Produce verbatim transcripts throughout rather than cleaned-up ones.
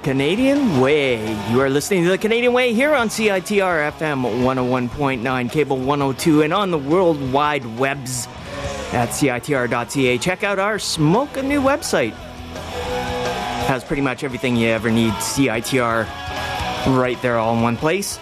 Canadian Way. You are listening to The Canadian Way here on C I T R F M one oh one point nine, Cable one oh two, and on the World Wide Webs at C I T R dot C A. Check out our Smoke a New website. Has pretty much everything you ever need. C I T R right there all in one place.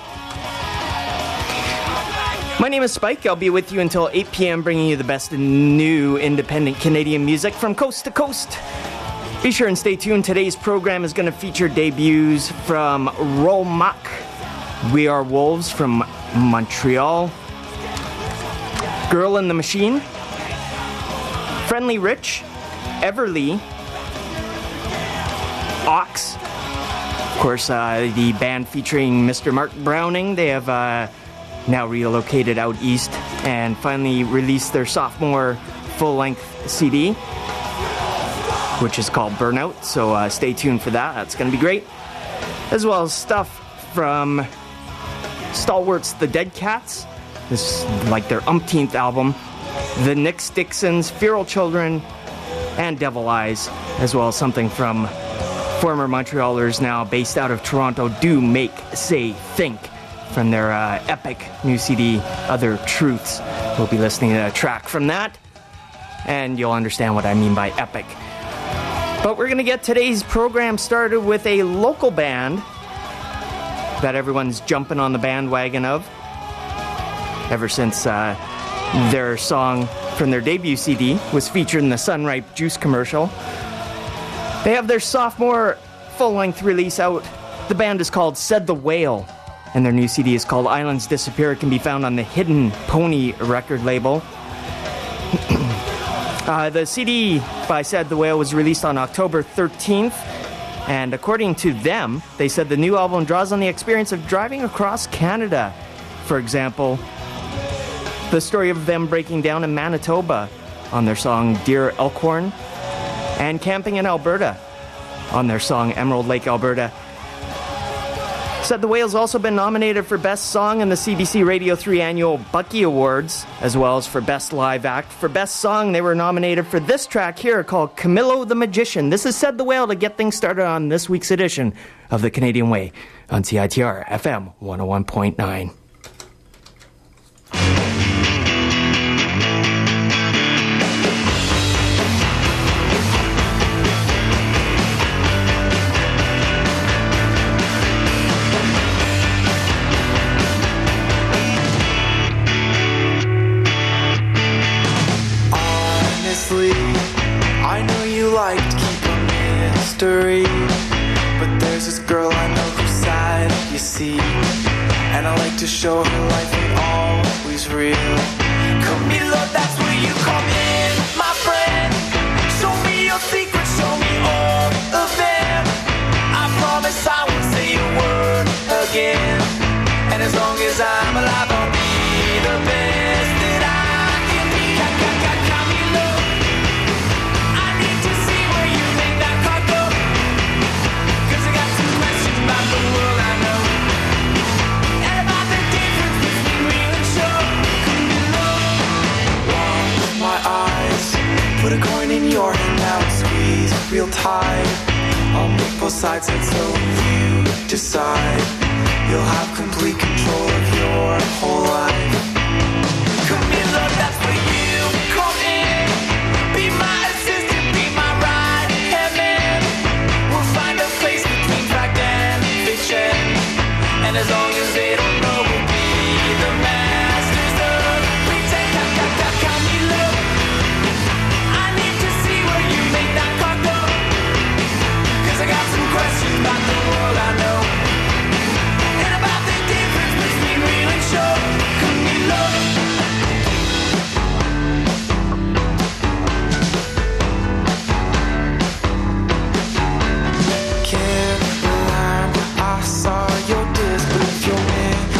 My name is Spike. I'll be with you until eight p.m. bringing you the best new independent Canadian music from coast to coast. Be sure and stay tuned. Today's program is going to feature debuts from Rolmac, We Are Wolves from Montreal, Girl in the Machine, Friendly Rich, Everly, Ox, of course, uh, the band featuring Mister Mark Browning. They have uh, now relocated out east and finally released their sophomore full-length C D, which is called Burnout, so uh, stay tuned for that. That's going to be great. As well as stuff from Stalwarts The Dead Cats. This is like their umpteenth album. The Nick Dixons, Feral Children, and Devil Eyes, as well as something from former Montrealers now based out of Toronto, Do Make Say Think, from their uh, epic new C D, Other Truths. We'll be listening to a track from that, and you'll understand what I mean by epic. But we're going to get today's program started with a local band that everyone's jumping on the bandwagon of ever since uh, their song from their debut C D was featured in the Sunripe Juice commercial. They have their sophomore full-length release out. The band is called Said the Whale, and their new C D is called Islands Disappear. It can be found on the Hidden Pony record label. Uh, the C D by Said the Whale was released on October thirteenth, and according to them, they said the new album draws on the experience of driving across Canada. For example, the story of them breaking down in Manitoba on their song Dear Elkhorn, and camping in Alberta on their song Emerald Lake, Alberta. Said the Whale's also been nominated for Best Song in the C B C Radio three Annual Bucky Awards, as well as for Best Live Act. For Best Song, they were nominated for this track here called Camillo the Magician. This is Said the Whale to get things started on this week's edition of The Canadian Way on C I T R F M one oh one point nine. I know you like to keep a mystery, but there's this girl I know whose side you see, and I like to show her life ain't always real. Camilo, that's where you come in, my friend. Show me your secrets, show me all of them. I promise I won't say a word again, and as long as I'm alive I'll be the best that I can be. Camilo, I need to see where you make that car go, 'cause I got some questions about the world I know, and about the difference between real and show. Camilo, watch my eyes, put a coin in your hand now and squeeze real tight. I'll make both sides until you decide. You'll have complete control of your whole life. Camilo, that's where you come in. Be my assistant, be my right hand man. We'll find a place between fact and fiction, and as long as they don't know, we'll be the masters of pretend. Camilo, I need to see where you make that car go, 'cause I got some questions about the world I know, and about the difference between real and show. Camilo, can't lie, I saw your disc, but if you're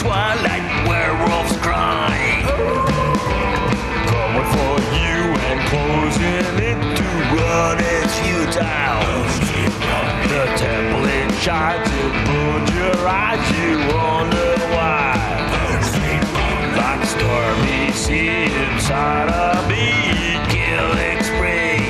twilight, werewolves cry. Coming for you and closing in to run is futile. The temple it shines, it burns your eyes, you wonder why. Like a stormy sea inside of me, killing spree.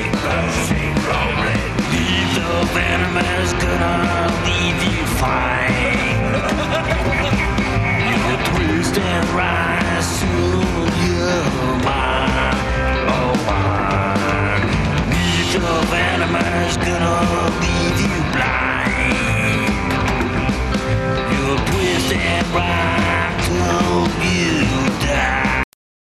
Lethal venom is gonna leave you fine. You'll twist and rise, soon you're mine, oh mine. Lethal venom is gonna leave you blind. You'll twist and rise till you die.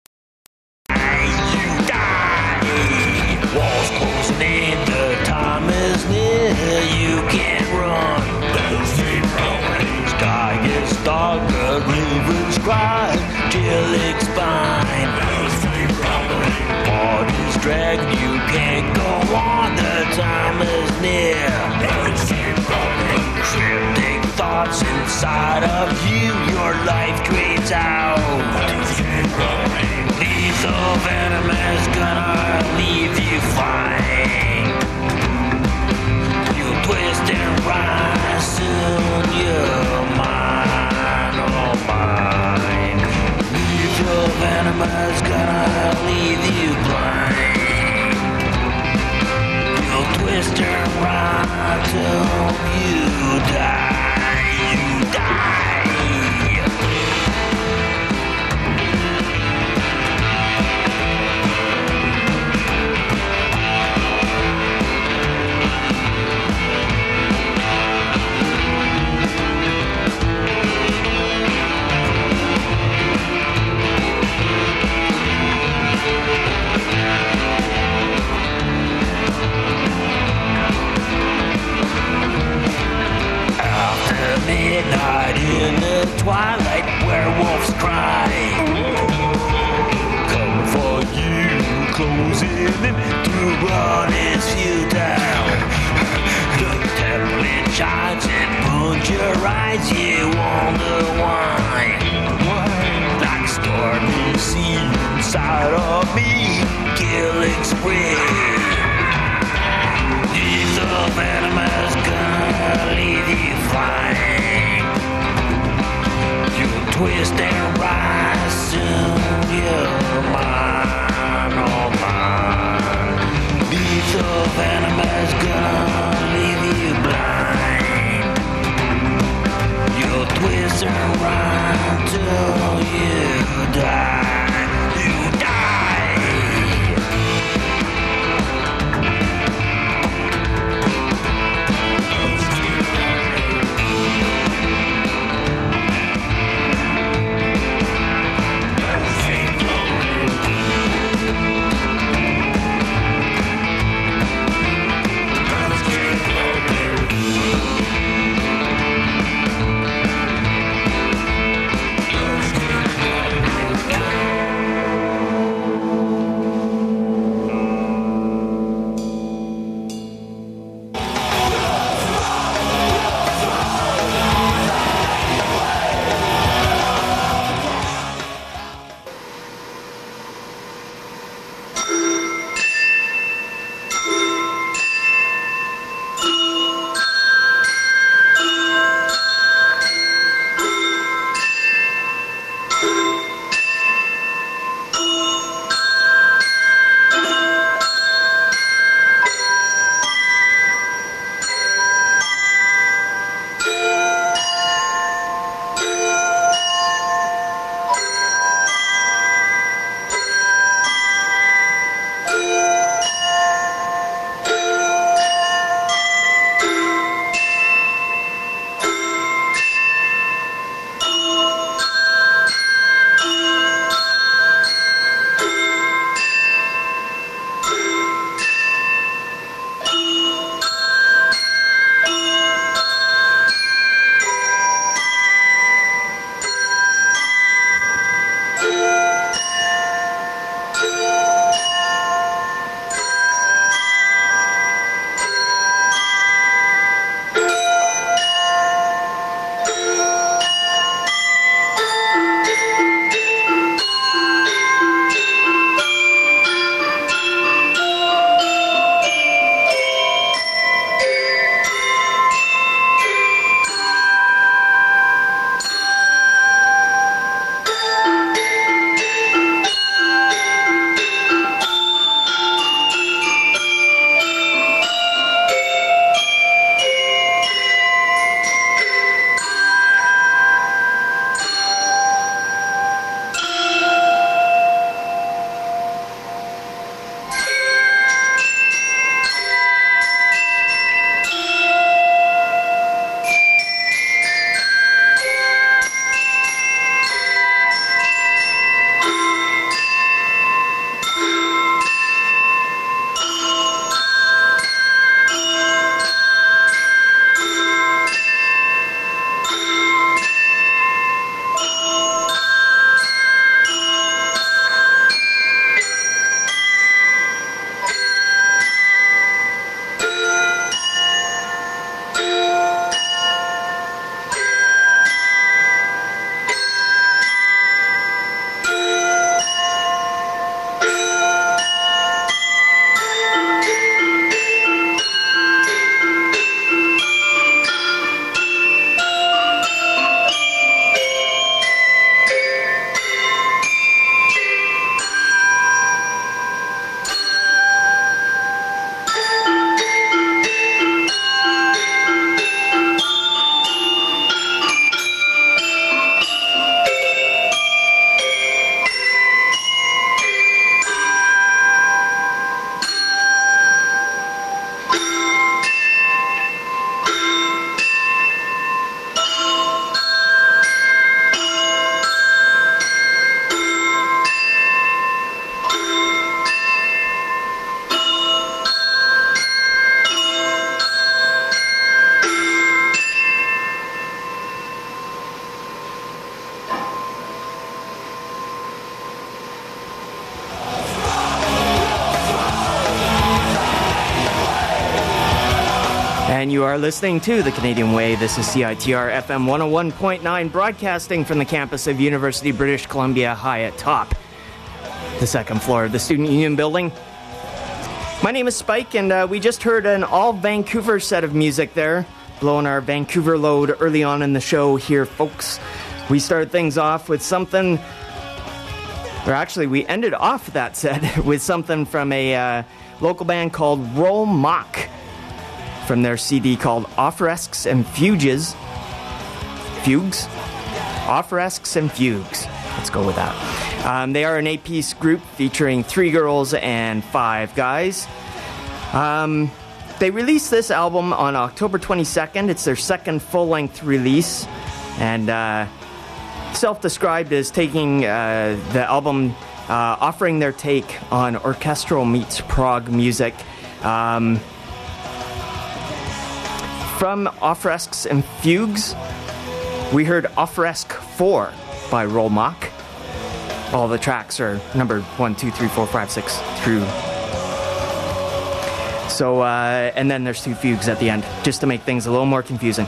You die. Walls closing in, the time is near. You can't run. Sky gets dark, the ravens cry, chilling spine. Bodies drag, you can't go on, the time is near. Cryptic thoughts inside of you, your life drains out. Lethal venom is gonna leave you fine. You'll twist and rise, soon you're mine, oh mine. Lethal venom is gonna leave you blind. You'll twist and rise till you die, you die. Midnight in the twilight, werewolves cry. Coming for you, closing in to run is futile. The temple it shines and burns your eyes, you wonder why. Like a stormy sea inside of me, killing spree. Lethal venom is gonna leave you flying. You'll twist and rise, soon you're mine, oh mine. Lethal venom is gonna leave you blind. You'll twist and rise till you die, you die. And you are listening to The Canadian Way. This is C I T R F M one oh one point nine, broadcasting from the campus of University of British Columbia, high atop the second floor of the Student Union building. My name is Spike, and uh, we just heard an all-Vancouver set of music there, blowing our Vancouver load early on in the show here, folks. We started things off with something, or actually we ended off that set with something from a uh, local band called Roll Mock, from their C D called Ophoresques and Fugues. Fugues? Ophoresques and Fugues. Let's go with that. Um, they are an eight-piece group featuring three girls and five guys. Um, they released this album on October twenty-second. It's their second full-length release, and uh, self-described as taking uh, the album, uh, offering their take on orchestral meets prog music. Um, from Ophoresques and Fugues, we heard Ophoresque four by Roll Mock. All the tracks are numbered one, two, three, four, five, six through. So, uh, and then there's two fugues at the end, just to make things a little more confusing.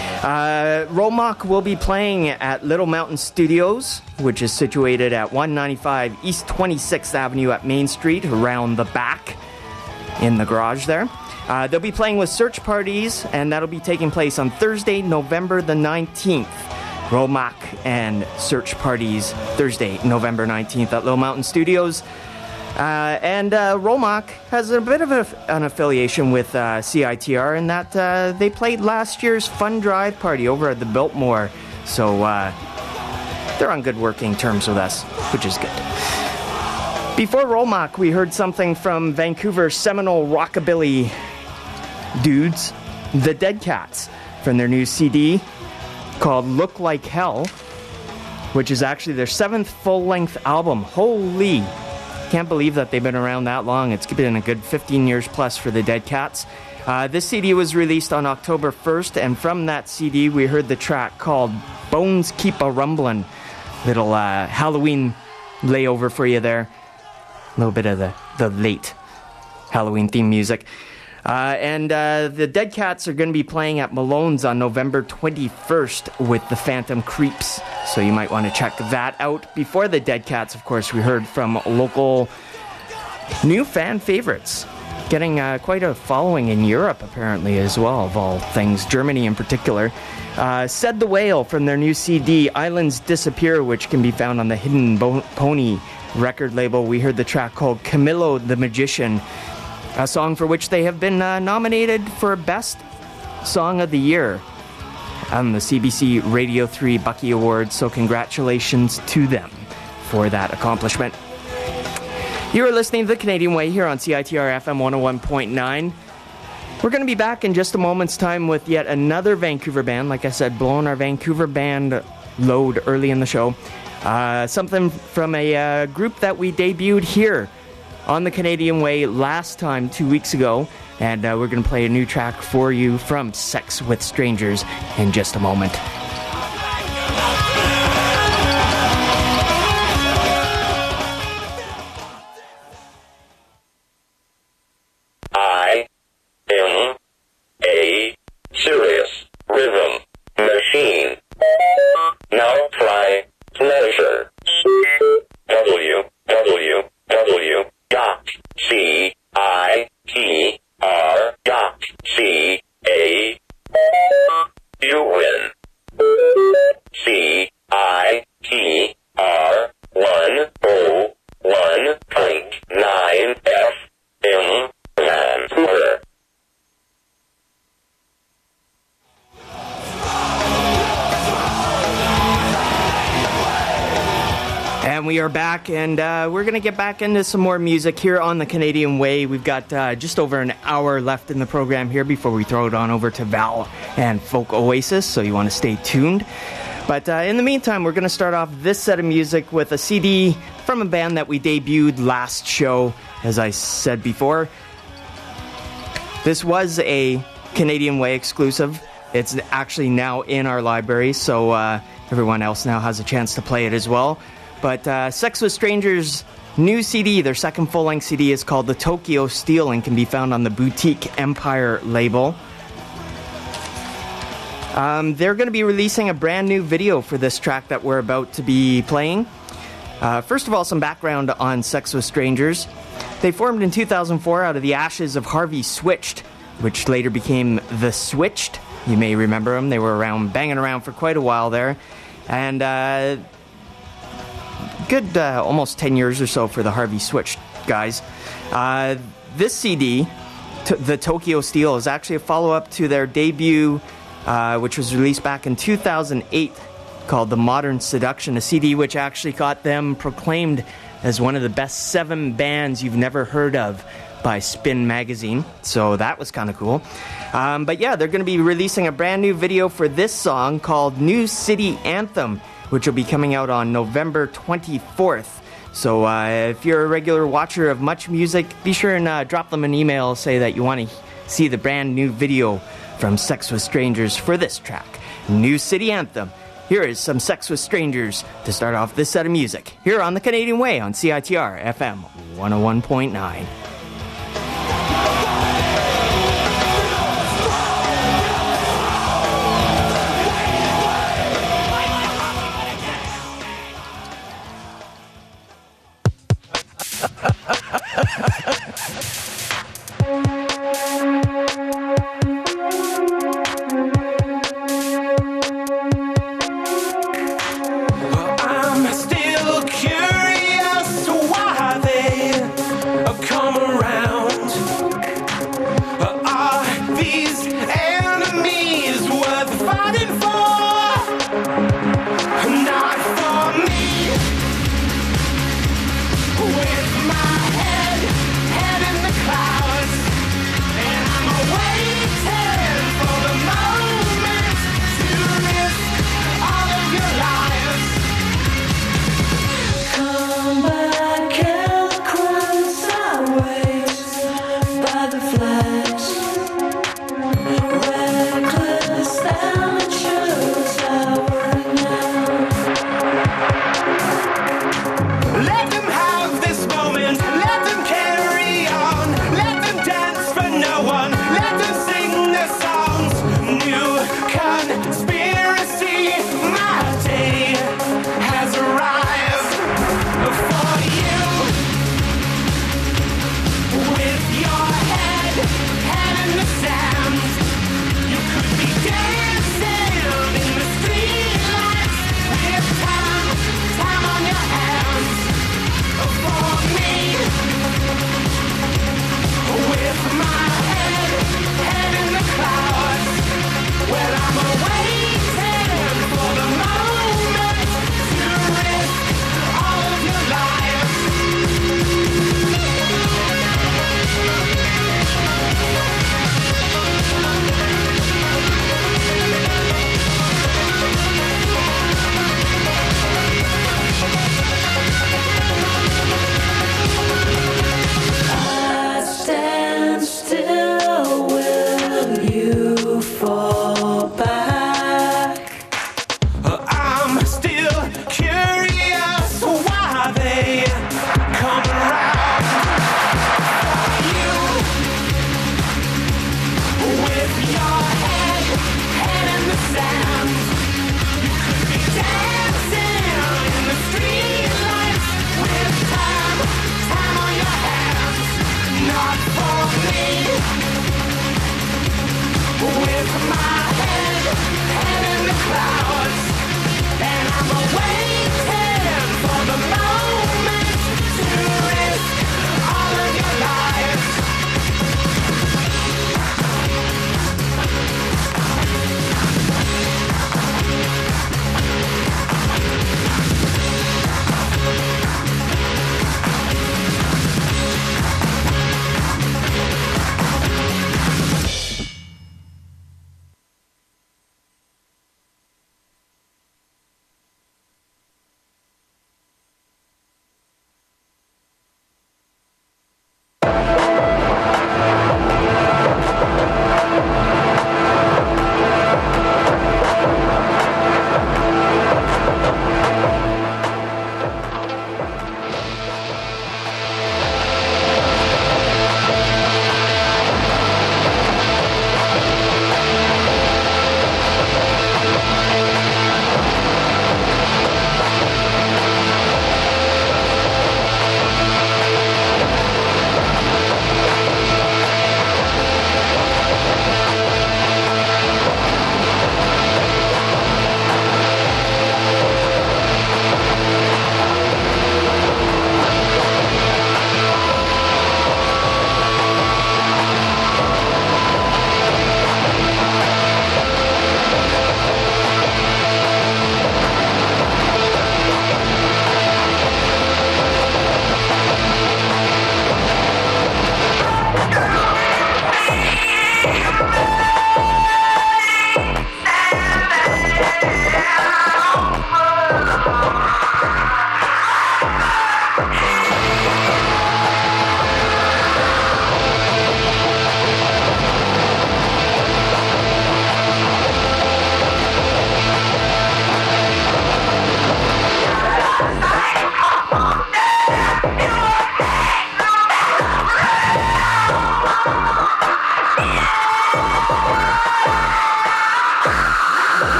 Uh, Roll Mock will be playing at Little Mountain Studios, which is situated at one ninety-five East twenty-sixth Avenue at Main Street, around the back in the garage there. Uh, they'll be playing with Search Parties, and that'll be taking place on Thursday, November the nineteenth. Roll Mock and Search Parties, Thursday, November nineteenth at Little Mountain Studios. Uh, and uh, Roll Mock has a bit of a, an affiliation with uh, C I T R in that uh, they played last year's Fun Drive Party over at the Biltmore. So uh, they're on good working terms with us, which is good. Before Roll Mock, we heard something from Vancouver's seminal rockabilly dudes, the Dead Cats, from their new C D called Look Like Hell, which is actually their seventh full-length album. Holy, can't believe that they've been around that long. It's been a good fifteen years plus for the Dead Cats. Uh, this C D was released on October first, and from that C D we heard the track called Bones Keep a Rumblin'. Little uh, Halloween layover for you there. A little bit of the, the late Halloween theme music. Uh, and uh, the Dead Cats are going to be playing at Malone's on November twenty-first with the Phantom Creeps. So you might want to check that out. Before the Dead Cats, of course, we heard from local new fan favorites. Getting uh, quite a following in Europe, apparently, as well, of all things, Germany in particular. Uh, Said the Whale from their new C D, Islands Disappear, which can be found on the Hidden Bo- Pony record label. We heard the track called Camillo the Magician, a song for which they have been uh, nominated for Best Song of the Year on the C B C Radio three Bucky Awards, so congratulations to them for that accomplishment. You are listening to The Canadian Way here on C I T R F M one oh one point nine. We're going to be back in just a moment's time with yet another Vancouver band. Like I said, blowing our Vancouver band load early in the show. Uh, something from a uh, group that we debuted here on The Canadian Way last time, two weeks ago, and uh, we're going to play a new track for you from Sex with Strangers in just a moment. I am a serious rhythm machine. Now try pleasure. W W W dot C I T R dot C A U N C I T R one oh one point nine F M Vancouver. And we are back, and uh, we're going to get back into some more music here on The Canadian Way. We've got uh, just over an hour left in the program here before we throw it on over to Val and Folk Oasis, so you want to stay tuned. But uh, in the meantime, we're going to start off this set of music with a C D from a band that we debuted last show, as I said before. This was a Canadian Way exclusive. It's actually now in our library, so uh, everyone else now has a chance to play it as well. But uh, Sex with Strangers' new C D, their second full-length C D, is called The Tokyo Steel and can be found on the Boutique Empire label. Um, they're going to be releasing a brand new video for this track that we're about to be playing. Uh, first of all, some background on Sex with Strangers. They formed in two thousand four out of the ashes of Harvey Switched, which later became The Switched. You may remember them. They were around, banging around for quite a while there. And uh, good uh, almost ten years or so for the Harvey Switched guys. Uh, this C D, t- the Tokyo Steel, is actually a follow-up to their debut, uh, which was released back in two thousand eight, called The Modern Seduction, a C D which actually got them proclaimed as one of the best seven bands you've never heard of by Spin Magazine. So that was kind of cool. Um, but yeah, they're going to be releasing a brand new video for this song called New City Anthem, which will be coming out on November twenty-fourth. So uh, if you're a regular watcher of Much Music, be sure and uh, drop them an email, say that you want to see the brand new video from Sex with Strangers for this track, New City Anthem. Here is some Sex with Strangers to start off this set of music, here on the Canadian Way on C I T R F M one oh one point nine. Come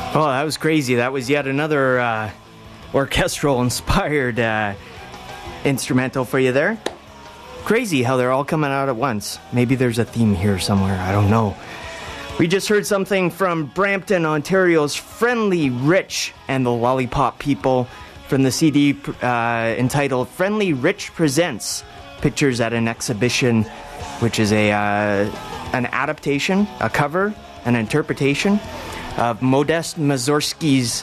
Oh, that was crazy. That was yet another uh, orchestral-inspired uh, instrumental for you there. Crazy how they're all coming out at once. Maybe there's a theme here somewhere. I don't know. We just heard something from Brampton, Ontario's Friendly Rich and the Lollipop People from the C D uh, entitled Friendly Rich Presents Pictures at an Exhibition, which is a uh, an adaptation, a cover, an interpretation of Modest Mussorgsky's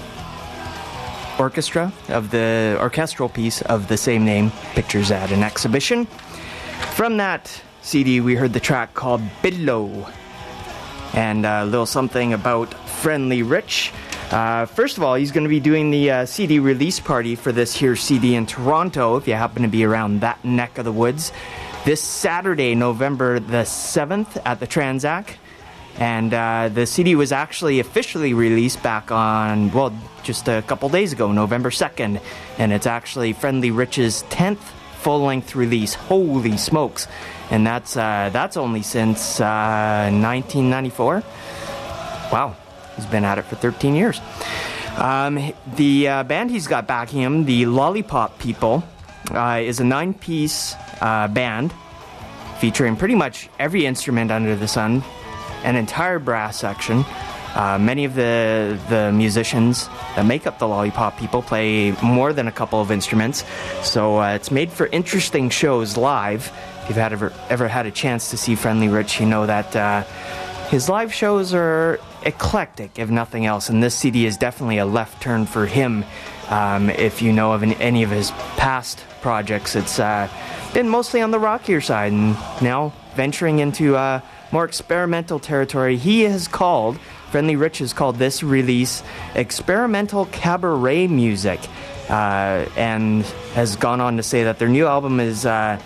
orchestra, of the orchestral piece of the same name, Pictures at an Exhibition. From that C D, we heard the track called Bidlow, and a little something about Friendly Rich. Uh, first of all, he's going to be doing the uh, C D release party for this here C D in Toronto, if you happen to be around that neck of the woods, this Saturday, November the seventh, at the Transac. And uh, the C D was actually officially released back on, well, just a couple days ago, November second. And it's actually Friendly Rich's tenth full-length release. Holy smokes. And that's uh, that's only since uh, nineteen ninety-four. Wow. He's been at it for thirteen years. Um, the uh, band he's got backing him, the Lollipop People, uh, is a nine-piece uh, band featuring pretty much every instrument under the sun. An entire brass section. Uh, many of the the musicians that make up the Lollipop People play more than a couple of instruments, so uh, it's made for interesting shows live. If you've had ever ever had a chance to see Friendly Rich, you know that uh, his live shows are eclectic, if nothing else, and this C D is definitely a left turn for him. Um, if you know of an, any of his past projects, it's uh, been mostly on the rockier side, and now venturing into uh, more experimental territory. He has called, Friendly Rich has called this release experimental cabaret music, uh, and has gone on to say that their new album is uh,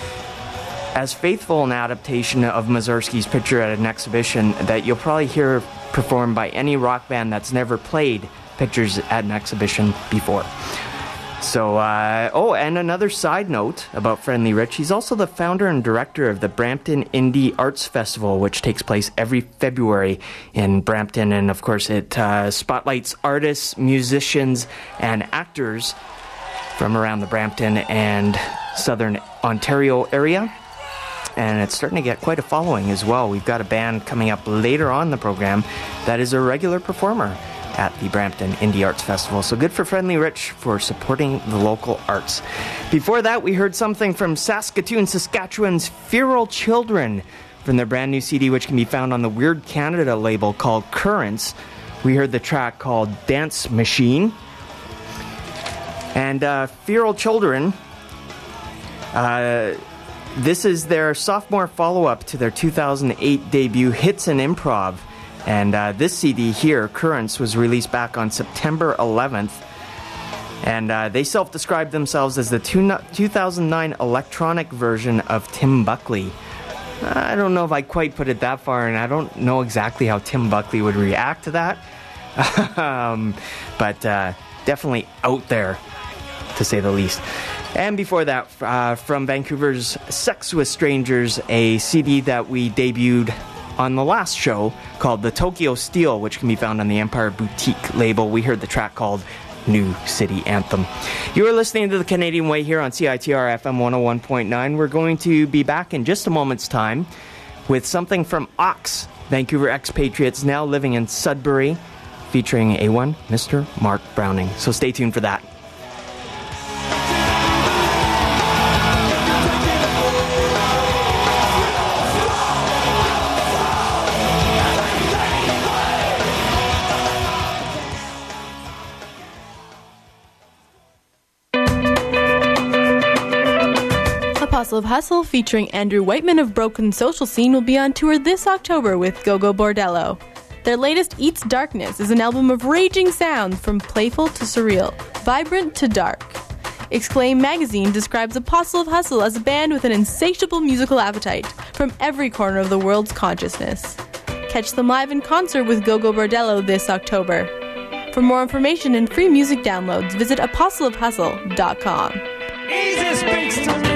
as faithful an adaptation of Mussorgsky's Picture at an Exhibition that you'll probably hear performed by any rock band that's never played Pictures at an Exhibition before. So, uh, oh, and another side note about Friendly Rich, he's also the founder and director of the Brampton Indie Arts Festival, which takes place every February in Brampton, and of course it uh, spotlights artists, musicians, and actors from around the Brampton and Southern Ontario area. And it's starting to get quite a following as well. We've got a band coming up later on in the program that is a regular performer at the Brampton Indie Arts Festival. So good for Friendly Rich for supporting the local arts. Before that, we heard something from Saskatoon, Saskatchewan's Feral Children from their brand new C D, which can be found on the Weird Canada label called Currents. We heard the track called Dance Machine. And uh, Feral Children, uh, this is their sophomore follow-up to their two thousand eight debut Hits and Improv. And uh, this C D here, Currents, was released back on September eleventh. And uh, they self-described themselves as the two thousand nine electronic version of Tim Buckley. I don't know if I quite put it that far, and I don't know exactly how Tim Buckley would react to that. um, but uh, definitely out there, to say the least. And before that, uh, from Vancouver's Sex with Strangers, a C D that we debuted on the last show called The Tokyo Steel, which can be found on the Empire Boutique label. We heard the track called New City Anthem. You are listening to The Canadian Way here on C I T R F M one oh one point nine. We're going to be back in just a moment's time with something from Ox, Vancouver expatriates now living in Sudbury, featuring A one, Mister Mark Browning. So stay tuned for that. Apostle of Hustle, featuring Andrew Whiteman of Broken Social Scene, will be on tour this October with Go-Go Bordello. Their latest, Eats Darkness, is an album of raging sounds from playful to surreal, vibrant to dark. Exclaim magazine describes Apostle of Hustle as a band with an insatiable musical appetite from every corner of the world's consciousness. Catch them live in concert with Go-Go Bordello this October. For more information and free music downloads, visit apostle of hustle dot com. Easy speaks to me.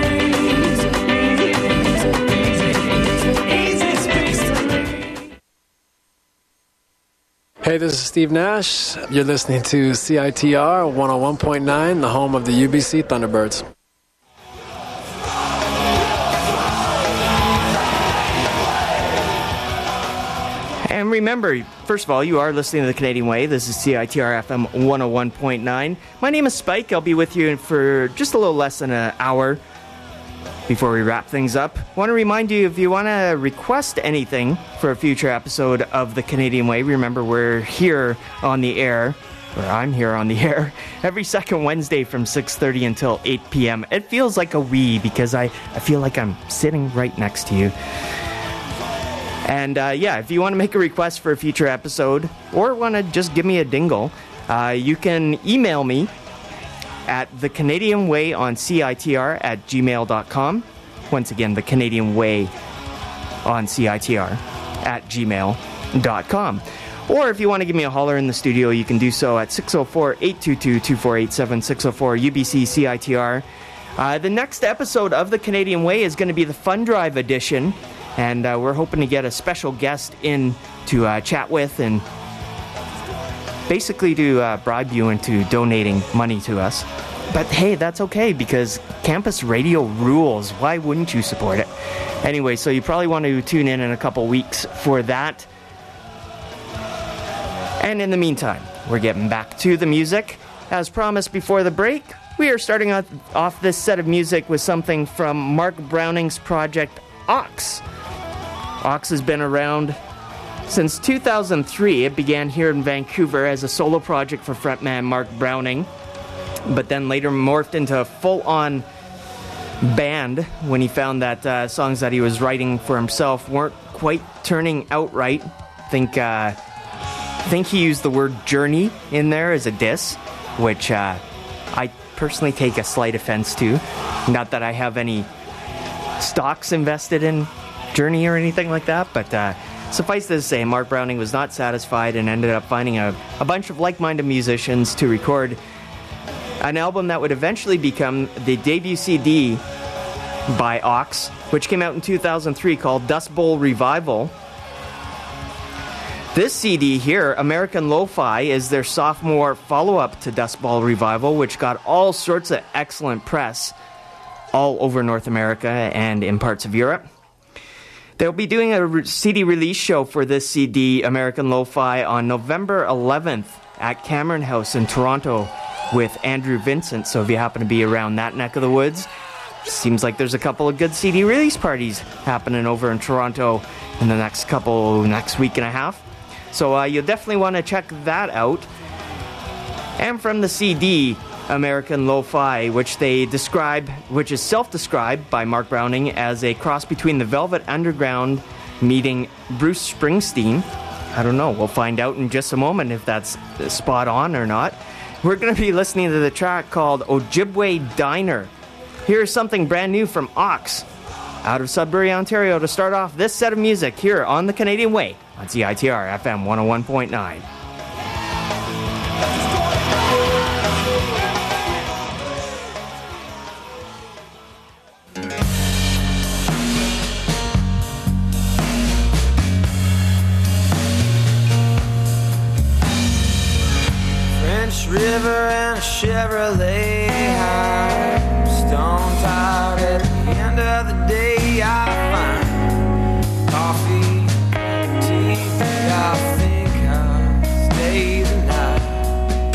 Hey, this is Steve Nash. You're listening to C I T R one oh one point nine, the home of the U B C Thunderbirds. And remember, first of all, you are listening to The Canadian Way. This is C I T R F M one oh one point nine. My name is Spike. I'll be with you for just a little less than an hour before we wrap things up. I want to remind you, if you want to request anything for a future episode of The Canadian Way, remember we're here on the air, or I'm here on the air, every second Wednesday from six thirty until eight p.m. It feels like a we because I, I feel like I'm sitting right next to you. And uh, yeah, if you want to make a request for a future episode or want to just give me a dingle, uh, you can email me at the Canadian Way on C I T R at gmail dot com. Once again, the Canadian Way on C I T R at gmail dot com. Or if you want to give me a holler in the studio, you can do so at six oh four, eight two two, two four eight seven, six oh four U B C C I T R. Uh, the next episode of the Canadian Way is going to be the Fun Drive edition. And uh, we're hoping to get a special guest in to uh, chat with and basically to uh, bribe you into donating money to us. But hey, that's okay because campus radio rules. Why wouldn't you support it? Anyway, so you probably want to tune in in a couple weeks for that. And in the meantime, we're getting back to the music. As promised before the break, we are starting off this set of music with something from Mark Browning's project Ox. Ox has been around since two thousand three. It began here in Vancouver as a solo project for frontman Mark Browning, but then later morphed into a full-on band when he found that uh, songs that he was writing for himself weren't quite turning out right. Think, uh, think he used the word journey in there as a diss, which uh, I personally take a slight offense to. Not that I have any stocks invested in Journey or anything like that, but uh, suffice to say, Mark Browning was not satisfied and ended up finding a, a bunch of like-minded musicians to record an album that would eventually become the debut C D by Ox, which came out in two thousand three, called Dust Bowl Revival. This C D here, American Lo-Fi, is their sophomore follow-up to Dust Bowl Revival, which got all sorts of excellent press all over North America and in parts of Europe. They'll be doing a C D release show for this C D, American Lo-Fi, on November eleventh at Cameron House in Toronto with Andrew Vincent. So if you happen to be around that neck of the woods, seems like there's a couple of good C D release parties happening over in Toronto in the next couple, next week and a half. So uh, you'll definitely want to check that out. And from the C D, American Lo-Fi, which they describe, which is self-described by Mark Browning as a cross between the Velvet Underground meeting Bruce Springsteen. I don't know. We'll find out in just a moment if that's spot on or not. We're going to be listening to the track called Ojibwe Diner. Here's something brand new from Ox out of Sudbury, Ontario to start off this set of music here on The Canadian Way on C I T R F M one oh one point nine. River and a Chevrolet high, stone tired at the end of the day. I find coffee, tea, I think I'll stay the night.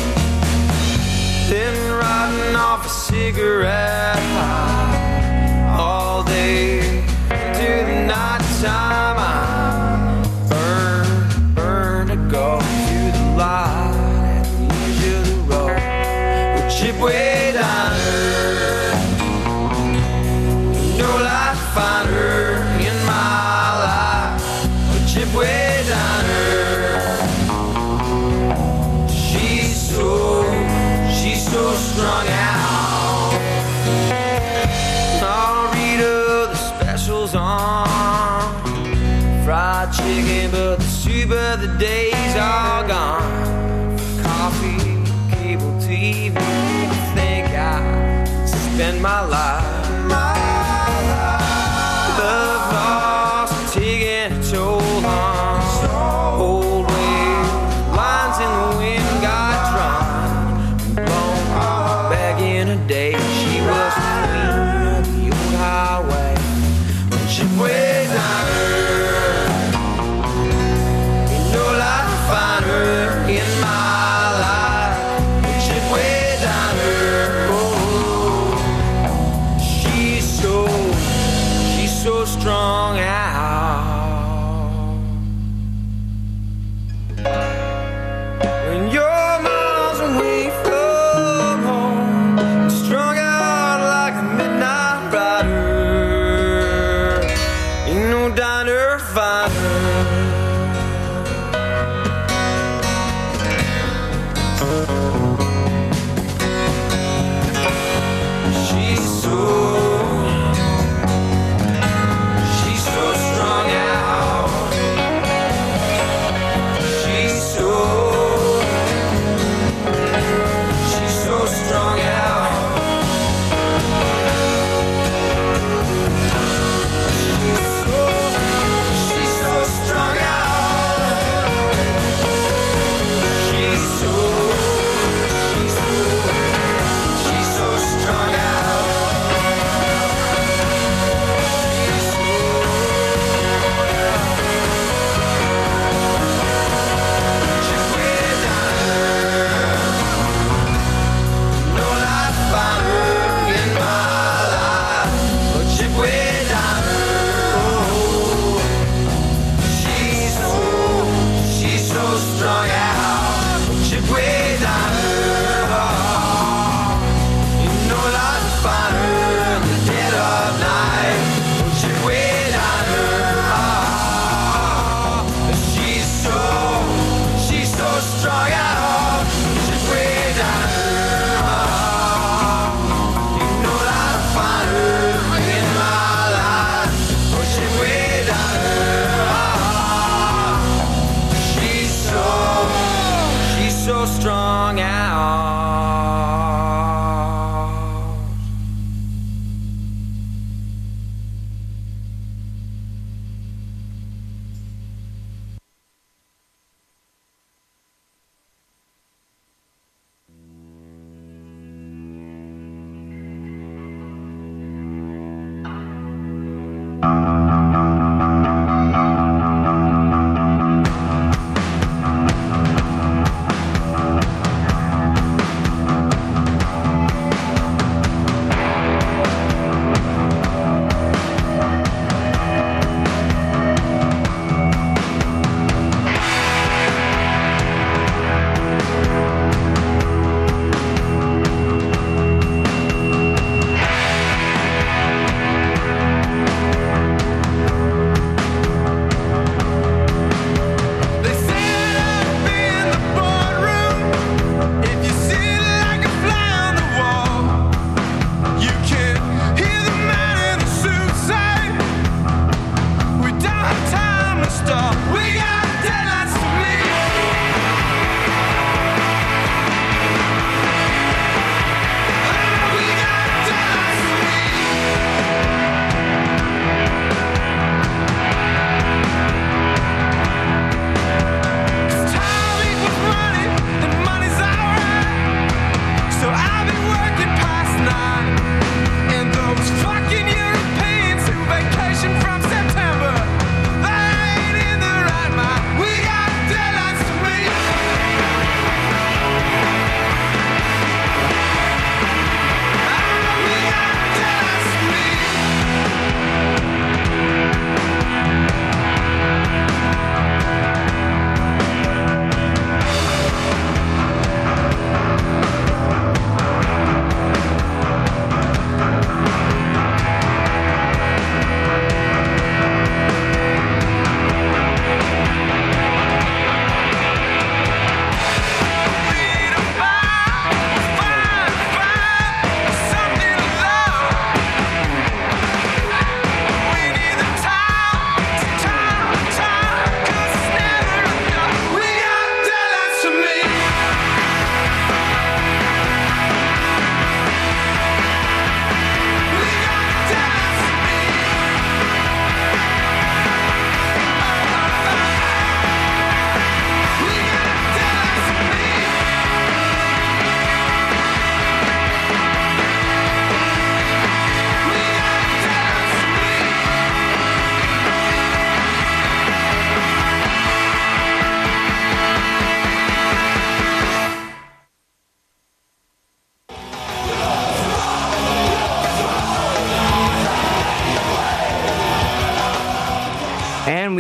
Then riding off a cigarette high all day into the night time. I burn, burn to go to the light. Ojibwe Diner, no light finder in my life. Ojibwe Diner, she's so, she's so strung out. I'll read her the specials on fried chicken, but the soup of the days are gone. Coffee, cable T V, I think I spend my life. Love lost, taking a toll on old ways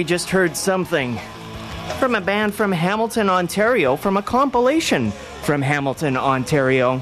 just heard something from a band from Hamilton, Ontario, from a compilation from Hamilton, Ontario.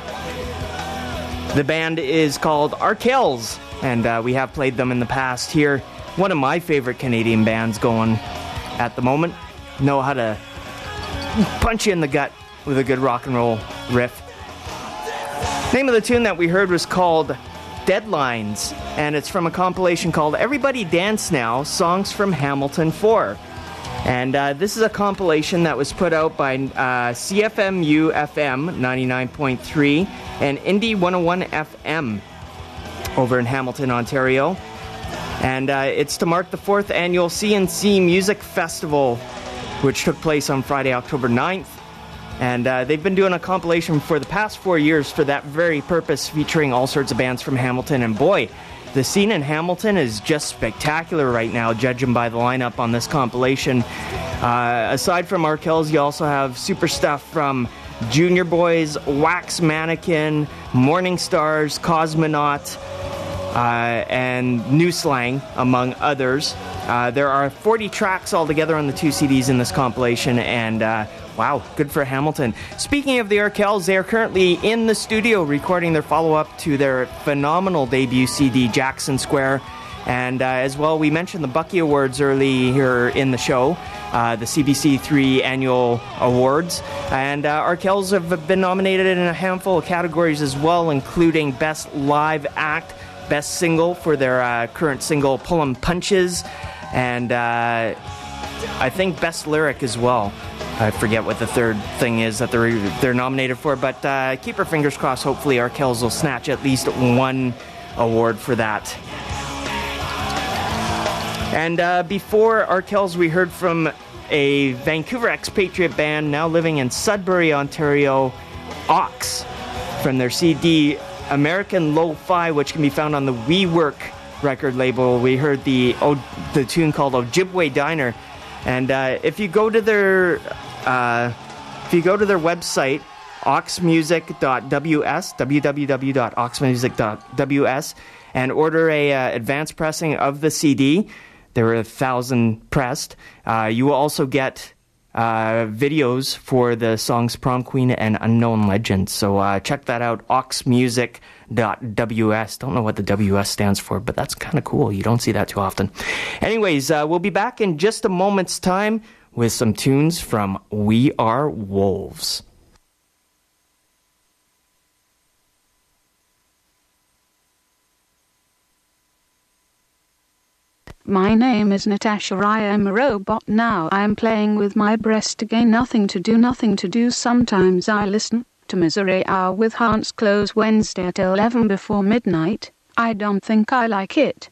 The band is called Arkells, and uh, we have played them in the past here. One of my favorite Canadian bands going at the moment. Know how to punch you in the gut with a good rock and roll riff. Name of the tune that we heard was called Deadlines, and it's from a compilation called Everybody Dance Now, Songs from Hamilton four. And uh, this is a compilation that was put out by uh, C F M U F M ninety-nine point three and Indie one oh one F M over in Hamilton, Ontario. And uh, it's to mark the fourth annual C N C Music Festival, which took place on Friday, October ninth. And uh, they've been doing a compilation for the past four years for that very purpose, featuring all sorts of bands from Hamilton. And boy, the scene in Hamilton is just spectacular right now, judging by the lineup on this compilation. Uh, aside from Arkells, you also have super stuff from Junior Boys, Wax Mannequin, Morning Stars, Cosmonaut, uh, and New Slang, among others. Uh, there are forty tracks altogether on the two C Ds in this compilation, and uh, wow, good for Hamilton. Speaking of the Arkells, they are currently in the studio recording their follow-up to their phenomenal debut C D, Jackson Square. And uh, as well, we mentioned the Bucky Awards early here in the show, uh, the C B C three annual awards. And uh, Arkells have been nominated in a handful of categories as well, including Best Live Act, Best Single for their uh, current single, Pullin' Punches, and uh, I think Best Lyric as well. I forget what the third thing is that they're they're nominated for, but uh, keep our fingers crossed. Hopefully Arkells will snatch at least one award for that. And uh, before Arkells, we heard from a Vancouver expatriate band now living in Sudbury, Ontario, Ox, from their C D American Lo-Fi, which can be found on the We Work record label. We heard the oh, the tune called Ojibwe Diner. And uh, if you go to their uh, if you go to their website, ox music dot w s, w w w dot ox music dot w s, and order a uh, advanced pressing of the C D, there were a thousand pressed. Uh, you will also get uh, videos for the songs Prom Queen and Unknown Legend. So uh, check that out, ox music dot w s. Don't know what the W S stands for, but that's kind of cool. You don't see that too often. Anyways, uh, we'll be back in just a moment's time with some tunes from We Are Wolves. My name is Natasha, I am a robot now. I am playing with my breast again, nothing to do, nothing to do. Sometimes I listen to Misery Hour with Hans Close Wednesday at eleven before midnight. I don't think I like it.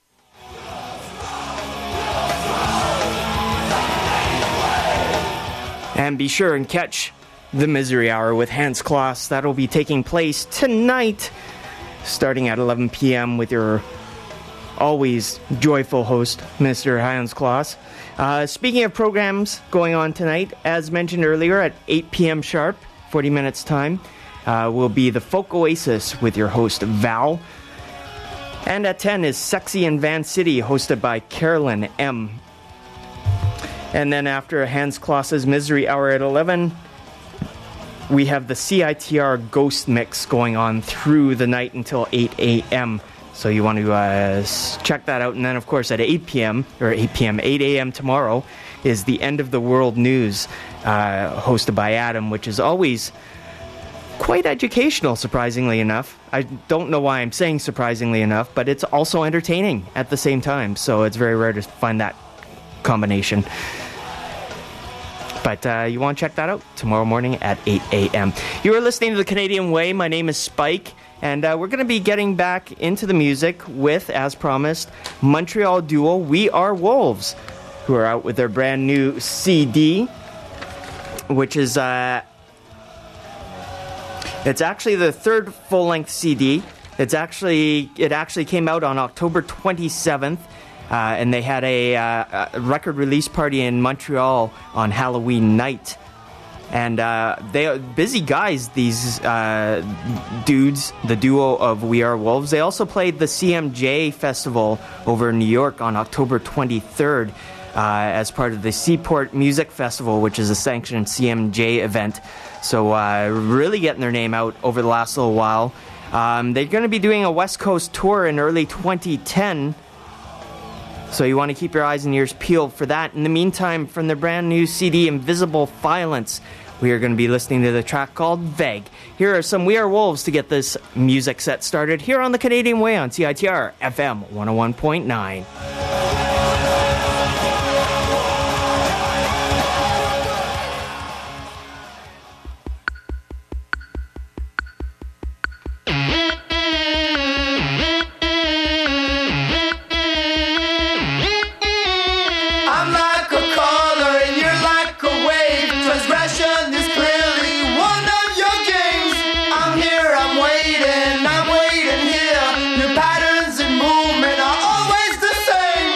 And be sure and catch the Misery Hour with Hans Kloss. That'll be taking place tonight, starting at eleven p.m. with your always joyful host, Mister Hans Kloss. Uh, speaking of programs going on tonight, as mentioned earlier, at eight p.m. sharp, forty minutes time, uh, will be the Folk Oasis with your host, Val. And at ten is Sexy in Van City, hosted by Carolyn M. And then after Hans Kloss's Misery Hour at eleven, we have the C I T R Ghost Mix going on through the night until eight a.m., so you want to uh, check that out. And then, of course, at eight p.m., or eight p.m., eight a.m. tomorrow is the End of the World News, uh, hosted by Adam, which is always quite educational, surprisingly enough. I don't know why I'm saying surprisingly enough, but it's also entertaining at the same time, so it's very rare to find that combination. But uh, you want to check that out tomorrow morning at eight a.m. You are listening to The Canadian Way. My name is Spike. And uh, we're going to be getting back into the music with, as promised, Montreal duo We Are Wolves, who are out with their brand new C D, which is, uh, it's actually the third full-length C D. It's actually, it actually came out on October twenty-seventh, uh, and they had a, uh, a record release party in Montreal on Halloween night. And uh, they are busy guys, these uh, dudes, the duo of We Are Wolves. They also played the C M J Festival over in New York on October twenty-third uh, as part of the Seaport Music Festival, which is a sanctioned C M J event. So uh, really getting their name out over the last little while. Um, they're going to be doing a West Coast tour in early twenty ten. So you want to keep your eyes and ears peeled for that. In the meantime, from their brand new C D, Invisible Violence, we are going to be listening to the track called Vague. Here are some We Are Wolves to get this music set started here on the Canadian Way on C I T R F M one oh one point nine. Patterns and movement are always the same.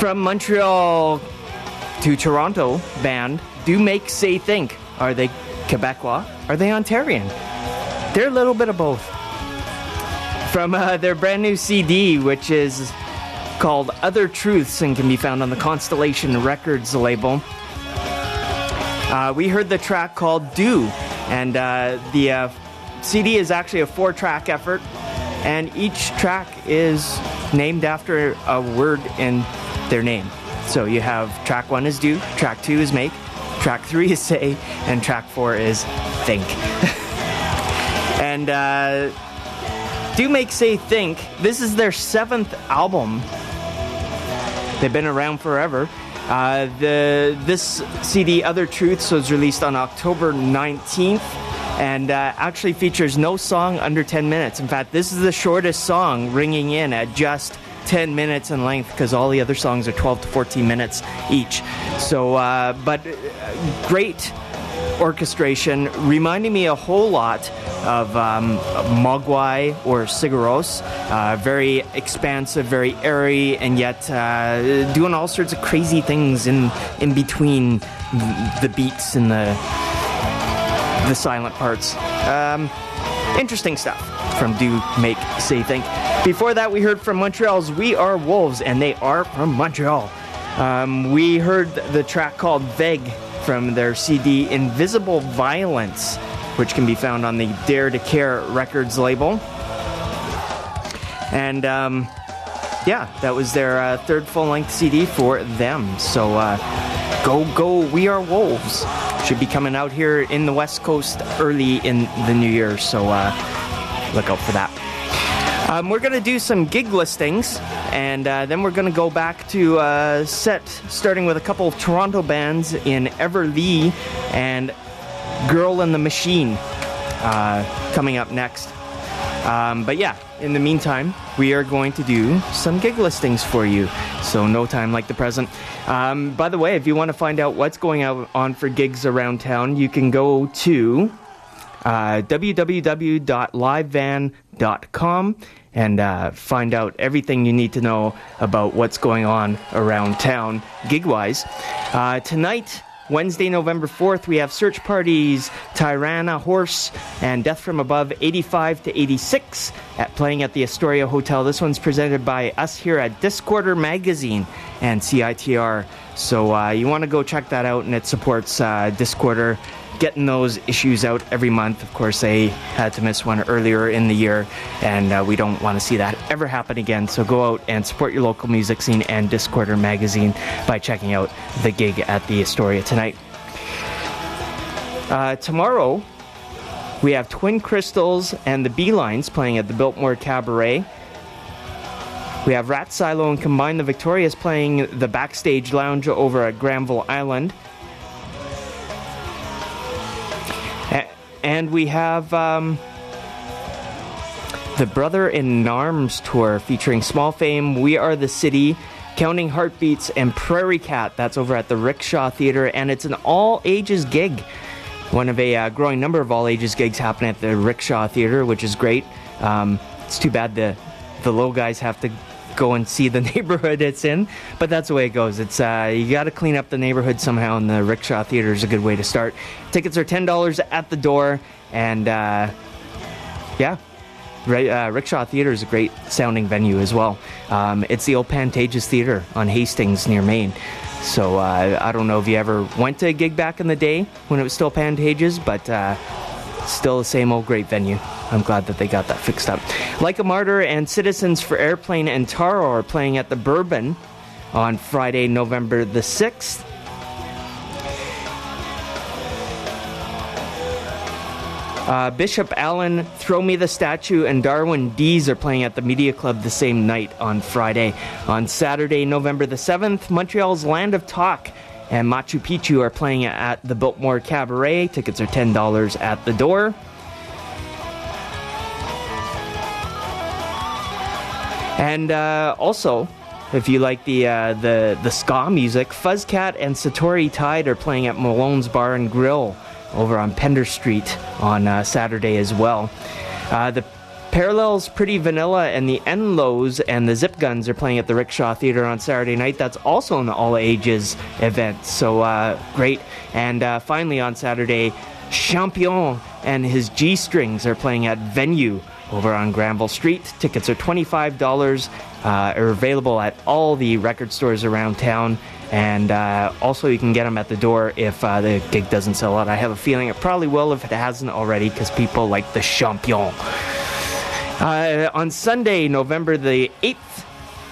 From Montreal to Toronto band, Do Make Say Think. Are they Quebecois? Are they Ontarian? They're a little bit of both. From uh, their brand new C D, which is called Other Truths and can be found on the Constellation Records label. Uh, we heard the track called Do, and uh, the uh, C D is actually a four-track effort, and each track is named after a word in their name. So you have track one is Do, track two is Make, track three is Say, and track four is Think. And uh, Do Make Say Think, this is their seventh album. They've been around forever. Uh, the this C D, Other Truths, was released on October nineteenth and uh, actually features no song under ten minutes. In fact, this is the shortest song, ringing in at just ten minutes in length, because all the other songs are twelve to fourteen minutes each. So, uh, but uh, great orchestration, reminding me a whole lot of um, Mogwai or Sigaros. Uh, very expansive, very airy, and yet uh, doing all sorts of crazy things in in between the beats and the the silent parts. Um, interesting stuff from Do Make Say Think. Before that, we heard from Montreal's We Are Wolves, and they are from Montreal. Um, we heard the track called Vague from their C D Invisible Violence, which can be found on the Dare to Care Records label. And um, yeah, that was their uh, third full-length C D for them. So uh, go, go, We Are Wolves. Should be coming out here in the West Coast early in the new year, so uh, look out for that. Um, we're going to do some gig listings, and uh, then we're going to go back to uh, set, starting with a couple of Toronto bands in Everlee and Girl in the Machine uh, coming up next. Um, but yeah, in the meantime, we are going to do some gig listings for you. So no time like the present. Um, by the way, if you want to find out what's going on for gigs around town, you can go to uh, w w w dot live van dot com and uh, find out everything you need to know about what's going on around town gig-wise. Uh, tonight, Wednesday, November fourth, we have Search Parties, Tirana Horse, and Death from Above eighty-five to eighty-six at playing at the Astoria Hotel. This one's presented by us here at Discorder Magazine and C I T R. So uh, you want to go check that out, and it supports uh, Discorder getting those issues out every month. Of course, they had to miss one earlier in the year, and uh, we don't want to see that ever happen again. So go out and support your local music scene and Discorder Magazine by checking out the gig at the Astoria tonight. Uh, tomorrow, we have Twin Crystals and the Beelines playing at the Biltmore Cabaret. We have Rat Silo and Combine the Victorias playing the Backstage Lounge over at Granville Island. And we have um, the Brother in Arms tour featuring Small Fame, We Are the City, Counting Heartbeats, and Prairie Cat. That's over at the Rickshaw Theatre, and it's an all-ages gig. One of a uh, growing number of all-ages gigs happening at the Rickshaw Theatre, which is great. Um, it's too bad the the low guys have to go and see the neighborhood it's in, but that's the way it goes. It's uh, you got to clean up the neighborhood somehow, and the Rickshaw Theatre is a good way to start. Tickets are ten dollars at the door, and uh, yeah, right, uh, Rickshaw Theatre is a great sounding venue as well. Um, it's the old Pantages Theatre on Hastings near Maine. So uh, I don't know if you ever went to a gig back in the day when it was still Pantages, but uh, still the same old great venue. I'm glad that they got that fixed up. Like a Martyr and Citizens for Airplane and Taro are playing at the Bourbon on Friday, November the sixth. Uh, Bishop Allen, Throw Me the Statue, and Darwin Dees are playing at the Media Club the same night on Friday. On Saturday, November the seventh, Montreal's Land of Talk and Machu Picchu are playing at the Biltmore Cabaret. Tickets are ten dollars at the door. And uh, also, if you like the uh, the the ska music, Fuzzcat and Satori Tide are playing at Malone's Bar and Grill over on Pender Street on uh, Saturday as well. Uh, the Parallels, Pretty Vanilla, and the Enlows and the Zip Guns are playing at the Rickshaw Theatre on Saturday night. That's also an all-ages event, so uh, great. And uh, finally on Saturday, Champion and his G-Strings are playing at Venue over on Granville Street. Tickets are twenty-five dollars, uh, are available at all the record stores around town. And uh, also you can get them at the door if uh, the gig doesn't sell out. I have a feeling it probably will if it hasn't already, because people like the Champion. Uh, on Sunday, November the eighth,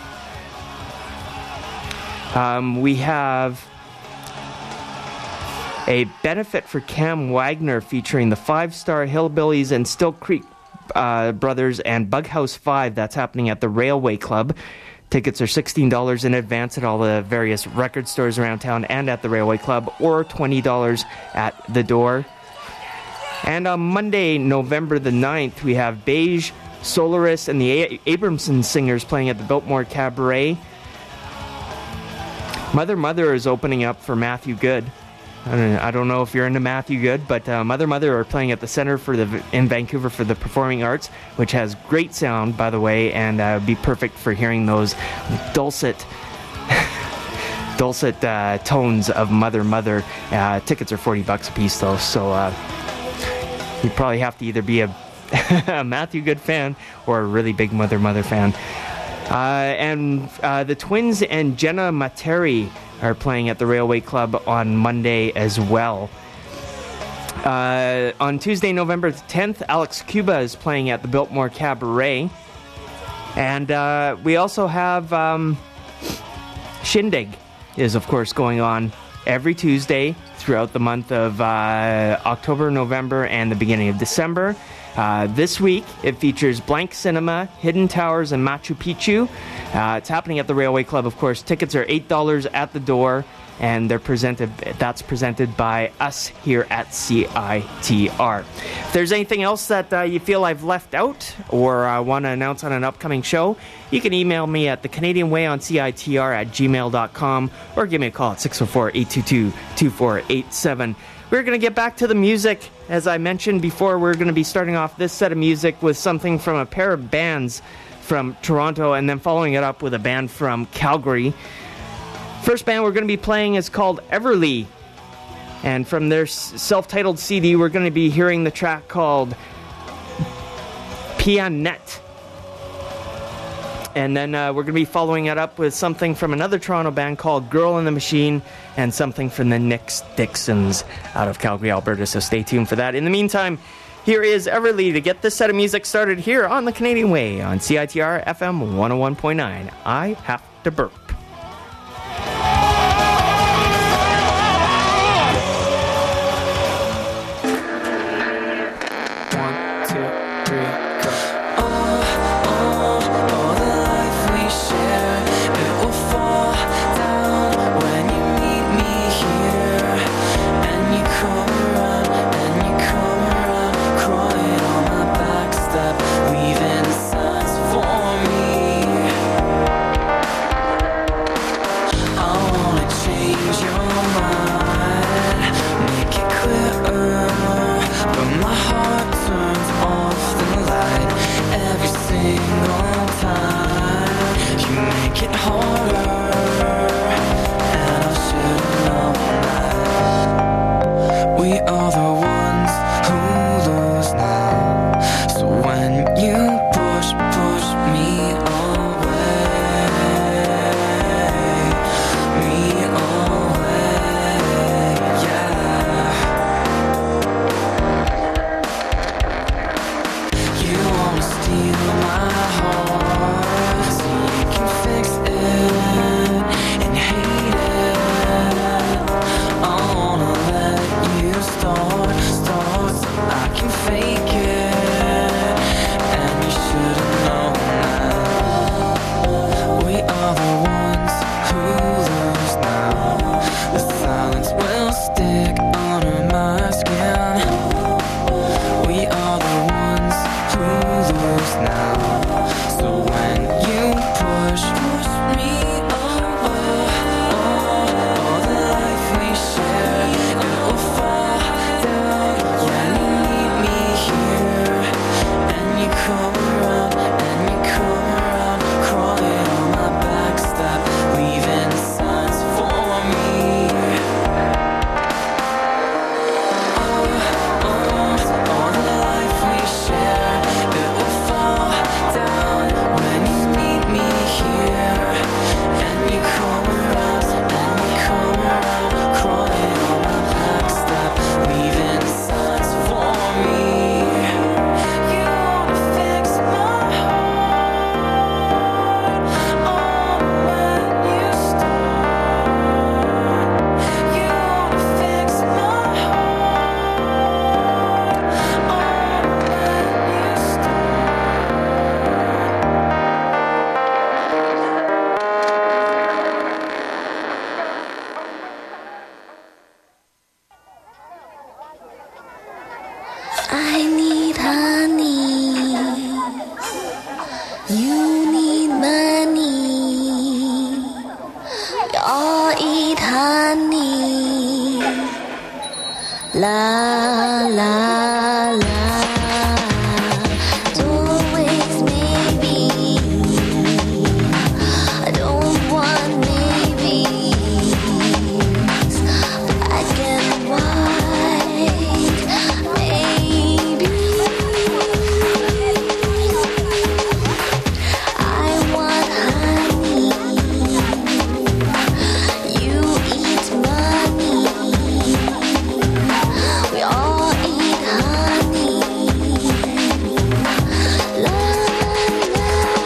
um, we have a benefit for Cam Wagner featuring the Five Star Hillbillies and Still Creek uh, Brothers and Bughouse five. That's happening at the Railway Club. Tickets are sixteen dollars in advance at all the various record stores around town and at the Railway Club, or twenty dollars at the door. And on Monday, November the ninth, we have Beige, Solaris, and the A- Abramson Singers playing at the Biltmore Cabaret. Mother Mother is opening up for Matthew Good. I don't, I don't know if you're into Matthew Good, but uh, Mother Mother are playing at the Center for the in Vancouver for the Performing Arts, which has great sound, by the way, and uh, be perfect for hearing those dulcet, dulcet uh, tones of Mother Mother. Uh, tickets are forty bucks a piece, though, so uh, you probably have to either be a, a Matthew Good fan or a really big Mother Mother fan. Uh, and uh, the Twins and Jenna Materi are playing at the Railway Club on Monday as well. Uh, on Tuesday, November tenth, Alex Cuba is playing at the Biltmore Cabaret. And uh, we also have um, Shindig is, of course, going on every Tuesday throughout the month of uh, October, November, and the beginning of December. Uh, this week, it features Blank Cinema, Hidden Towers, and Machu Picchu. Uh, it's happening at the Railway Club, of course. Tickets are eight dollars at the door, and they're presented. That's presented by us here at C I T R. If there's anything else that uh, you feel I've left out or uh, want to announce on an upcoming show, you can email me at the Canadian Way on C I T R at gmail dot com or give me a call at six oh four, eight two two, two four eight seven. We're going to get back to the music. As I mentioned before, we're going to be starting off this set of music with something from a pair of bands from Toronto, and then following it up with a band from Calgary. First band we're going to be playing is called Everly, and from their self-titled C D, we're going to be hearing the track called Pianette. And then uh, we're going to be following it up with something from another Toronto band called Girl in the Machine, and something from the Nix Dixons out of Calgary, Alberta. So stay tuned for that. In the meantime, here is Everly to get this set of music started here on the Canadian Way on C I T R F M one oh one point nine. I have to burp. One, two, three, go. Oh, oh, oh, the life we share, it will fall down when you meet me here. And you come around, and you come around, crying on my back step, leaving signs for me. I wanna change your mind, make it clearer, but my heart turns off the light every single time. You make it harder, and I should've known that. We are the ones who lose now. So when you push, push me away, me away, yeah. You wanna steal my heart so you can fix it and hate it. I wanna let you start, start so I can fake it. And you should've known that. We are the ones who lose now. The silence will stick under my skin. We are the ones who lose now. So when you push, push me away, all the life we share, it will fall down when you meet me here. And you come around. You need money. Y'all eat honey. La la la. Don't waste maybe. I don't want maybes. Black and white. Maybe. I want honey. You eat money. We all eat honey. La la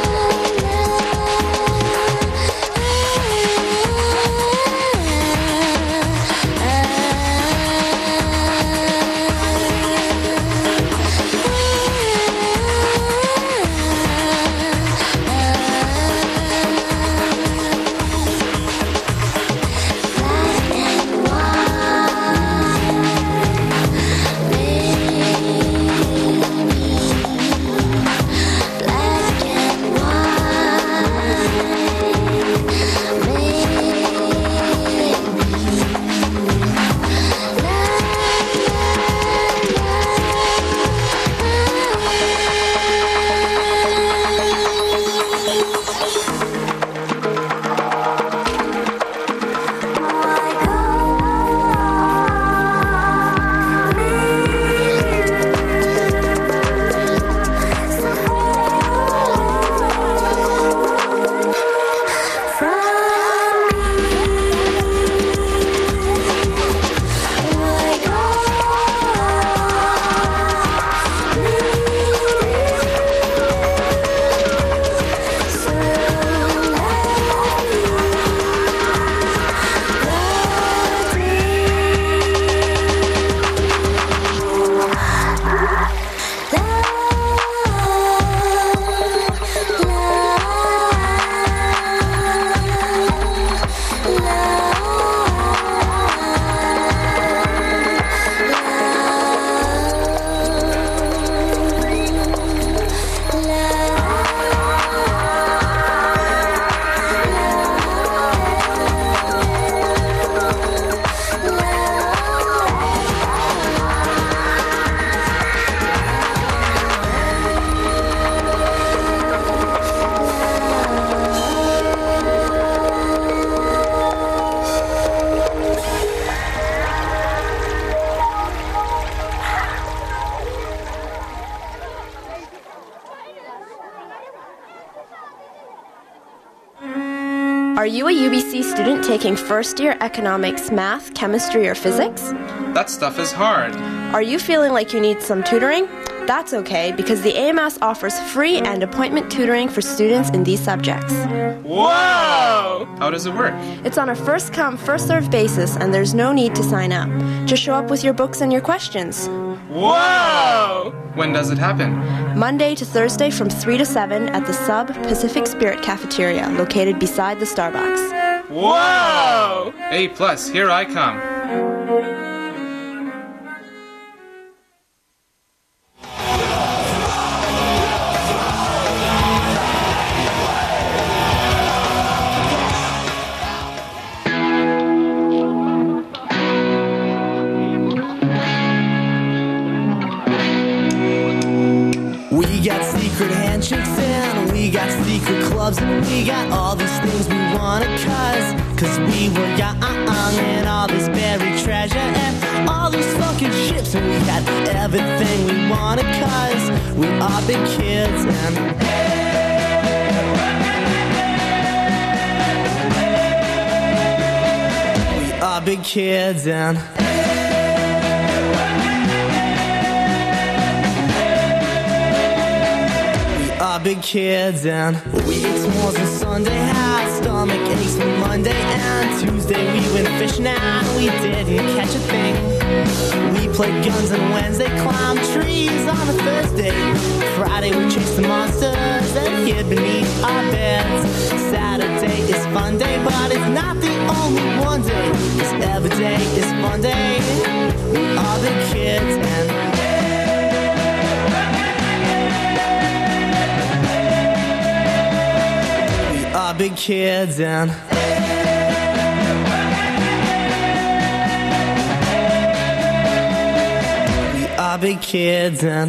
Are you a U B C student taking first year economics, math, chemistry, or physics? That stuff is hard. Are you feeling like you need some tutoring? That's okay, because the A M S offers free and appointment tutoring for students in these subjects. Whoa! How does it work? It's on a first come, first served basis, and there's no need to sign up. Just show up with your books and your questions. Whoa! When does it happen? Monday to Thursday from three to seven at the Sub Pacific Spirit Cafeteria, located beside the Starbucks. Whoa! A plus, here I come. We got secret handshakes and we got secret clubs and we got all these things we wanna cause Cause we were young and all this buried treasure and all these fucking ships and we had everything we wanted cause we are big kids and we are big kids and big kids and we ate s'mores on Sunday, had stomach aches from Monday and Tuesday we went fishing and we didn't catch a thing. We played guns on Wednesday, climbed trees on a Thursday. Friday we chased the monsters that hid beneath our beds. Saturday is fun day, but it's not the only one day. 'Cause every day is fun day. We are big kids and big kids and we are big kids and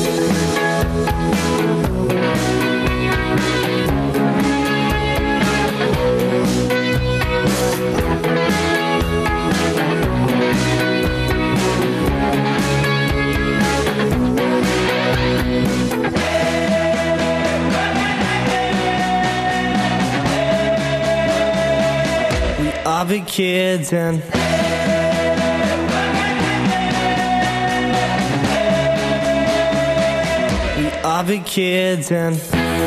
are big kids and we are big kids and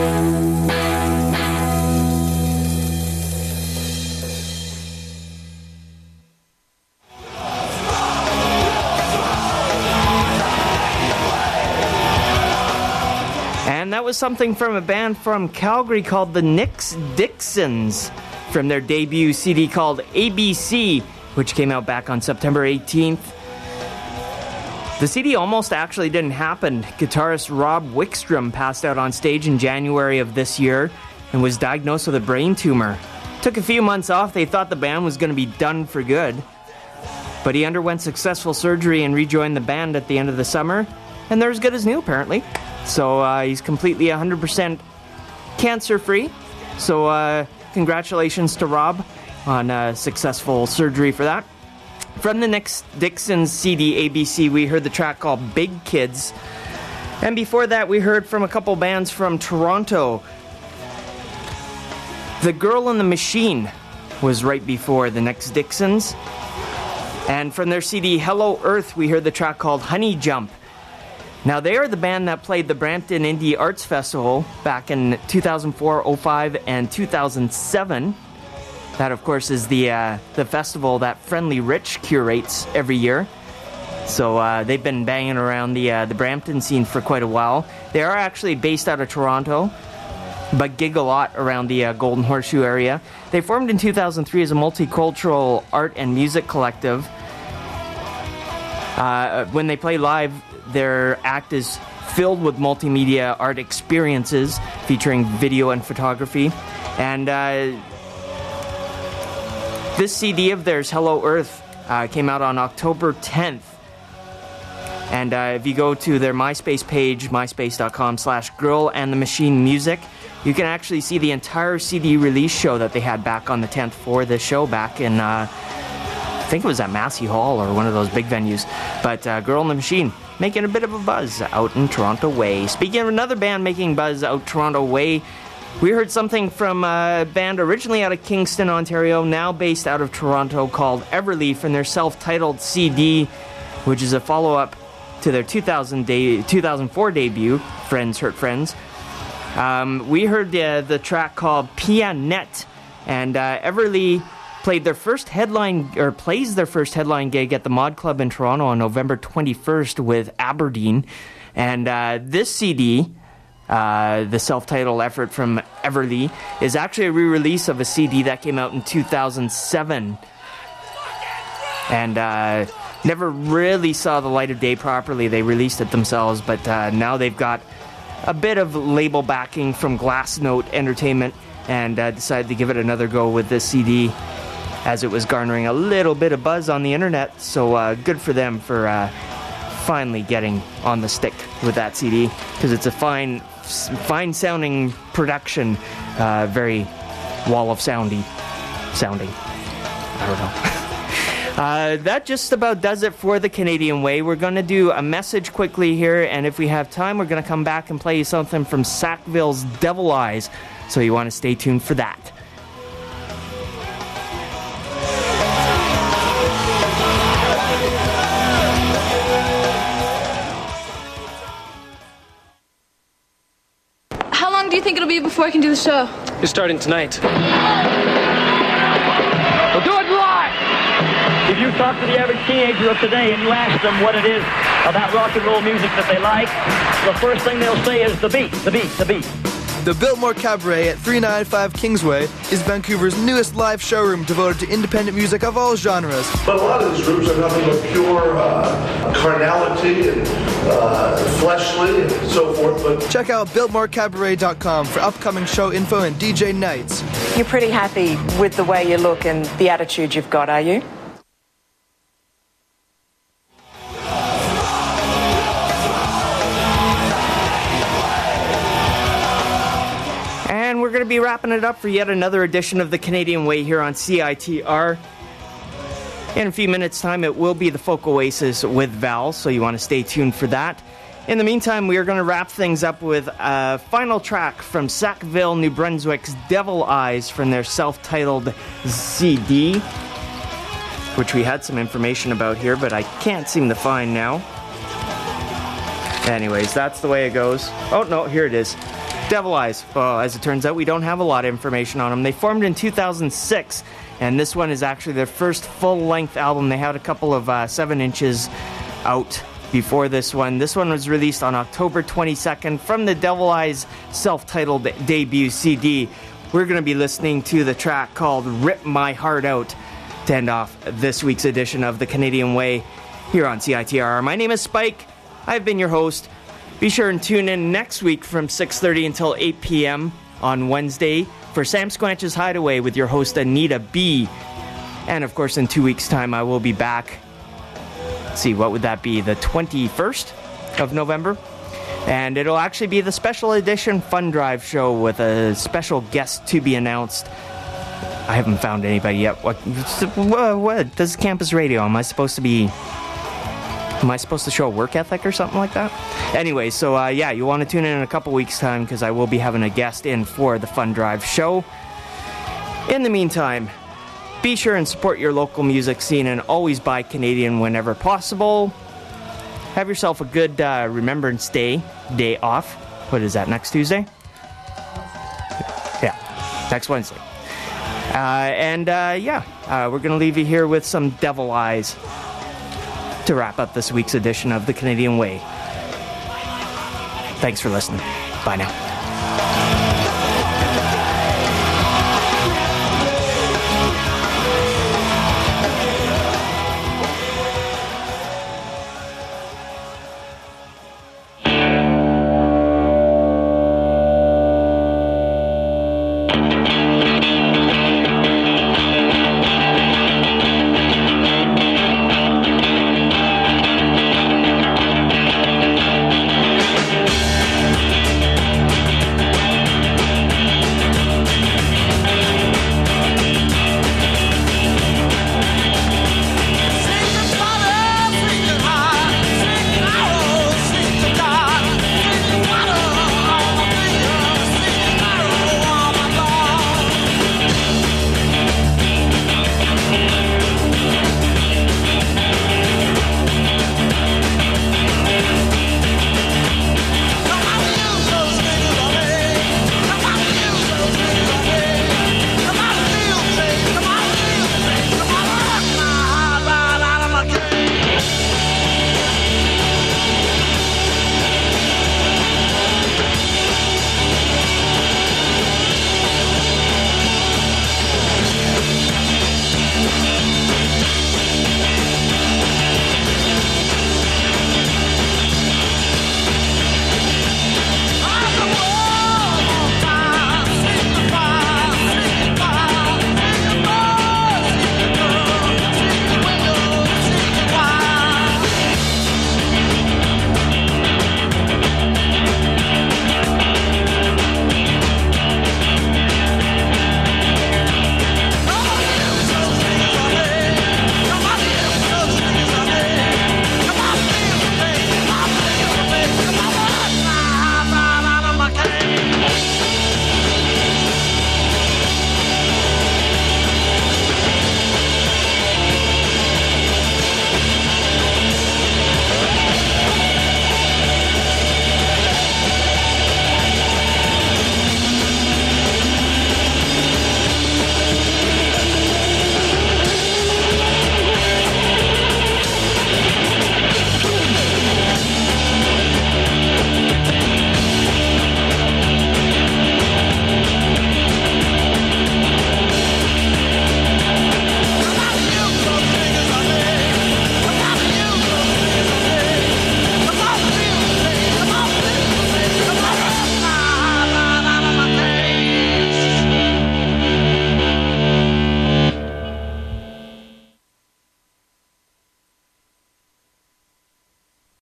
And that was something from a band from Calgary called the Nix Dixons, from their debut C D called A B C, which came out back on September eighteenth. The C D almost actually didn't happen. Guitarist Rob Wickstrom passed out on stage in January of this year and was diagnosed with a brain tumor. Took a few months off. They thought the band was going to be done for good. But he underwent successful surgery and rejoined the band at the end of the summer, and they're as good as new, apparently. So uh, he's completely one hundred percent cancer-free. So, uh... congratulations to Rob on uh, successful surgery for that. From the Nix Dixons C D A B C, we heard the track called Big Kids. And before that, we heard from a couple bands from Toronto. The Girl and the Machine was right before the Nix Dixons. And from their C D Hello Earth, we heard the track called Honey Jump. Now, they are the band that played the Brampton Indie Arts Festival back in two thousand four, oh five, and two thousand seven. That, of course, is the uh, the festival that Friendly Rich curates every year. So uh, they've been banging around the uh, the Brampton scene for quite a while. They are actually based out of Toronto, but gig a lot around the uh, Golden Horseshoe area. They formed in two thousand three as a multicultural art and music collective. Uh, when they play live, their act is filled with multimedia art experiences featuring video and photography. And uh, this C D of theirs, Hello Earth, uh, came out on October tenth. And uh, if you go to their MySpace page, myspace.com slash Girl and the Machine Music, you can actually see the entire C D release show that they had back on the tenth for this show back in, uh, I think it was at Massey Hall or one of those big venues. But uh, Girl and the Machine making a bit of a buzz out in Toronto way. Speaking of another band making buzz out Toronto way, we heard something from a band originally out of Kingston, Ontario, now based out of Toronto, called Everleaf, and their self-titled C D, which is a follow-up to their two thousand de- two thousand four debut, Friends Hurt Friends. Um, we heard uh, the track called Pianette, and uh, Everleaf played their first headline, or plays their first headline gig at the Mod Club in Toronto on November twenty-first with Aberdeen. And uh, this C D, uh, the self-titled effort from Everly, is actually a re-release of a C D that came out in two thousand seven. And uh, never really saw the light of day properly. They released it themselves, but uh, now they've got a bit of label backing from Glassnote Entertainment and uh, decided to give it another go with this C D, as it was garnering a little bit of buzz on the internet. So uh, good for them for uh, finally getting on the stick with that C D, because it's a fine, fine sounding production, uh, very wall of soundy sounding. I don't know. Uh, that just about does it for the Canadian Way. We're going to do a message quickly here, and if we have time, we're going to come back and play you something from Sackville's Devil Eyes, so you want to stay tuned for that. How long do you think it'll be before I can do the show? You're starting tonight. We'll do it live! If you talk to the average teenager of today and you ask them what it is about rock and roll music that they like, the first thing they'll say is the beat, the beat, the beat. The Biltmore Cabaret at three ninety-five Kingsway is Vancouver's newest live showroom devoted to independent music of all genres. But a lot of these groups are nothing but pure uh, carnality and uh, fleshly and so forth. But check out biltmore cabaret dot com for upcoming show info and D J nights. You're pretty happy with the way you look and the attitude you've got, are you? And we're going to be wrapping it up for yet another edition of the Canadian Way here on C I T R. In a few minutes' time, it will be the Folk Oasis with Val, so you want to stay tuned for that. In the meantime, we are going to wrap things up with a final track from Sackville, New Brunswick's Devil Eyes from their self-titled C D, which we had some information about here, but I can't seem to find now. Anyways, that's the way it goes. Oh, no, here it is. Devil Eyes. Well, as it turns out, we don't have a lot of information on them. They formed in two thousand six, and this one is actually their first full-length album. They had a couple of uh, seven inches out before this one. This one was released on October twenty-second from the Devil Eyes self-titled debut C D. We're going to be listening to the track called Rip My Heart Out to end off this week's edition of the Canadian Way here on C I T R. My name is Spike. I've been your host. Be sure and tune in next week from six thirty until eight p.m. on Wednesday for Sam Squanch's Hideaway with your host Anita B. And of course, in two weeks' time, I will be back. Let's see, what would that be? The twenty-first of November? And it'll actually be the special edition Fun Drive show with a special guest to be announced. I haven't found anybody yet. What, what, what? This is Campus Radio. Am I supposed to be... Am I supposed to show a work ethic or something like that? Anyway, so uh, yeah, you want to tune in in a couple weeks' time because I will be having a guest in for the Fun Drive show. In the meantime, be sure and support your local music scene and always buy Canadian whenever possible. Have yourself a good uh, Remembrance Day, day off. What is that, next Tuesday? Yeah, next Wednesday. Uh, and uh, yeah, uh, we're going to leave you here with some Devil Eyes to wrap up this week's edition of the Canadian Way. Thanks for listening. Bye now. Thank you.